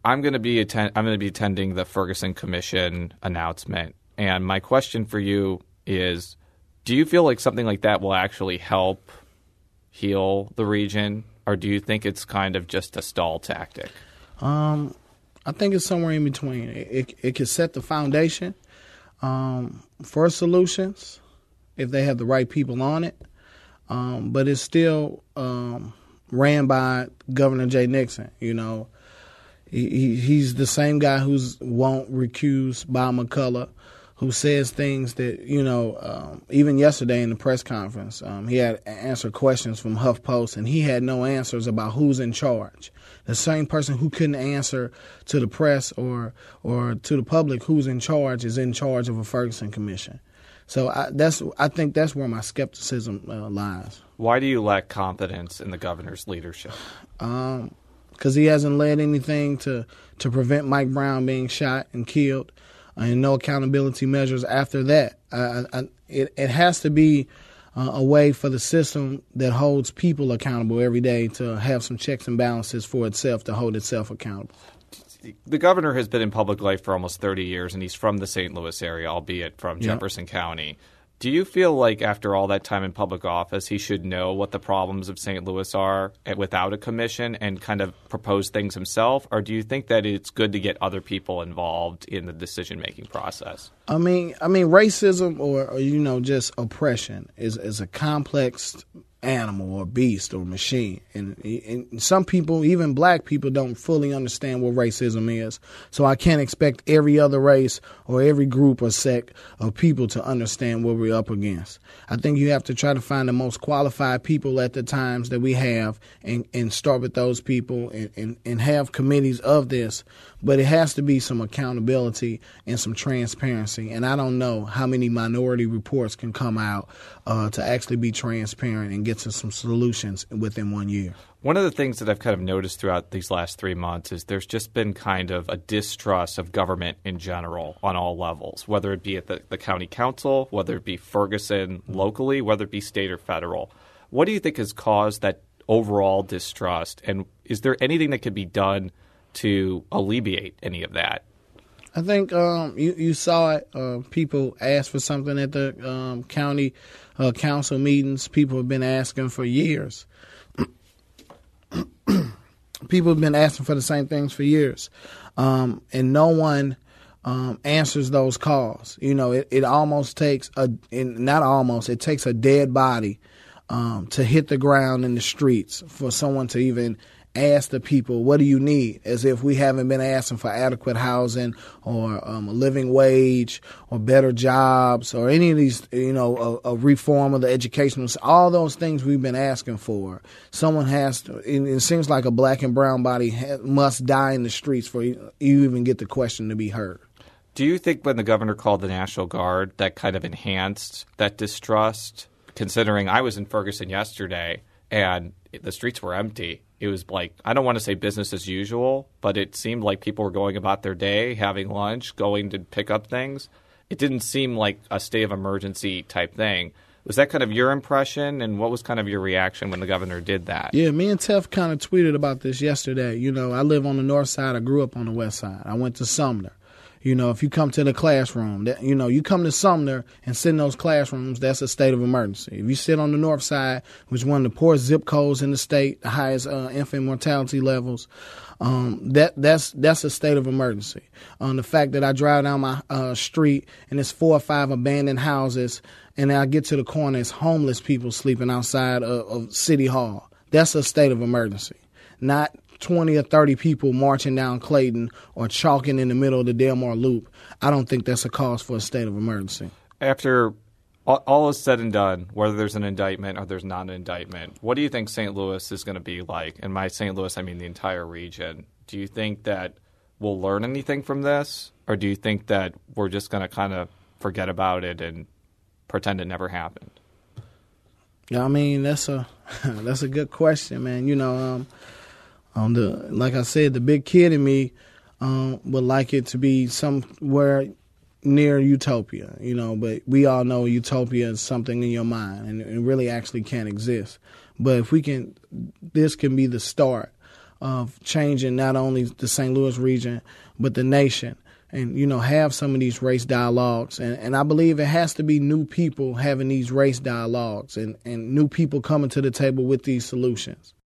I'm going to be attending the Ferguson Commission announcement, and my question for you is, do you feel like something like that will actually help heal the region, or do you think it's kind of just a stall tactic? I think it's somewhere in between. It can set the foundation for solutions if they have the right people on it, but it's still ran by Governor Jay Nixon. You know, he's the same guy who's won't recuse Bob McCullough, who says things that, even yesterday in the press conference, he had answered questions from HuffPost, and he had no answers about who's in charge. The same person who couldn't answer to the press or to the public who's in charge is in charge of a Ferguson Commission. So I think that's where my skepticism lies. Why do you lack confidence in the governor's leadership? Because he hasn't led anything to prevent Mike Brown being shot and killed, and no accountability measures after that. It has to be a way for the system that holds people accountable every day to have some checks and balances for itself to hold itself accountable. The governor has been in public life for almost 30 years, and he's from the St. Louis area, albeit from Jefferson County. Do you feel like after all that time in public office, he should know what the problems of St. Louis are without a commission and kind of propose things himself? Or do you think that it's good to get other people involved in the decision-making process? I mean, racism or just oppression is a complex animal or beast or machine. And some people, even black people, don't fully understand what racism is. So I can't expect every other race or every group or sect of people to understand what we're up against. I think you have to try to find the most qualified people at the times that we have and start with those people and have committees of this. But it has to be some accountability and some transparency. And I don't know how many minority reports can come out to actually be transparent and get to some solutions within 1 year. One of the things that I've kind of noticed throughout these last 3 months is there's just been kind of a distrust of government in general on all levels, whether it be at the county council, whether it be Ferguson locally, whether it be state or federal. What do you think has caused that overall distrust? And is there anything that could be done to alleviate any of that? I think you saw it. People asked for something at the county council meetings. People have been asking for years. People have been asking for the same things for years, and no one answers those calls. It almost takes it takes a dead body to hit the ground in the streets for someone to even ask the people, what do you need? As if we haven't been asking for adequate housing or a living wage or better jobs or any of these, a reform of the educational, all those things we've been asking for. Someone has to, it seems like a black and brown body must die in the streets for you even get the question to be heard. Do you think when the governor called the National Guard, that kind of enhanced that distrust, considering I was in Ferguson yesterday and the streets were empty? It was like, I don't want to say business as usual, but it seemed like people were going about their day, having lunch, going to pick up things. It didn't seem like a state of emergency type thing. Was that kind of your impression, and what was kind of your reaction when the governor did that? Yeah, me and Tef kind of tweeted about this yesterday. I live on the north side. I grew up on the west side. I went to Sumner. If you come to the classroom, you come to Sumner and sit in those classrooms, that's a state of emergency. If you sit on the north side, which is one of the poorest zip codes in the state, the highest infant mortality levels, that's a state of emergency. The fact that I drive down my street and there's 4 or 5 abandoned houses, and I get to the corner, it's homeless people sleeping outside of City Hall. That's a state of emergency, not 20 or 30 people marching down Clayton or chalking in the middle of the Delmar Loop. I don't think that's a cause for a state of emergency. After all is said and done, whether there's an indictment or there's not an indictment, what do you think St. Louis is going to be like? And by St. Louis, I mean the entire region. Do you think that we'll learn anything from this? Or do you think that we're just going to kind of forget about it and pretend it never happened? Yeah, I mean, that's a good question, man. Like I said, the big kid in me would like it to be somewhere near utopia, but we all know utopia is something in your mind and it really actually can't exist. But if this can be the start of changing not only the St. Louis region, but the nation. And, have some of these race dialogues. And I believe it has to be new people having these race dialogues and new people coming to the table with these solutions.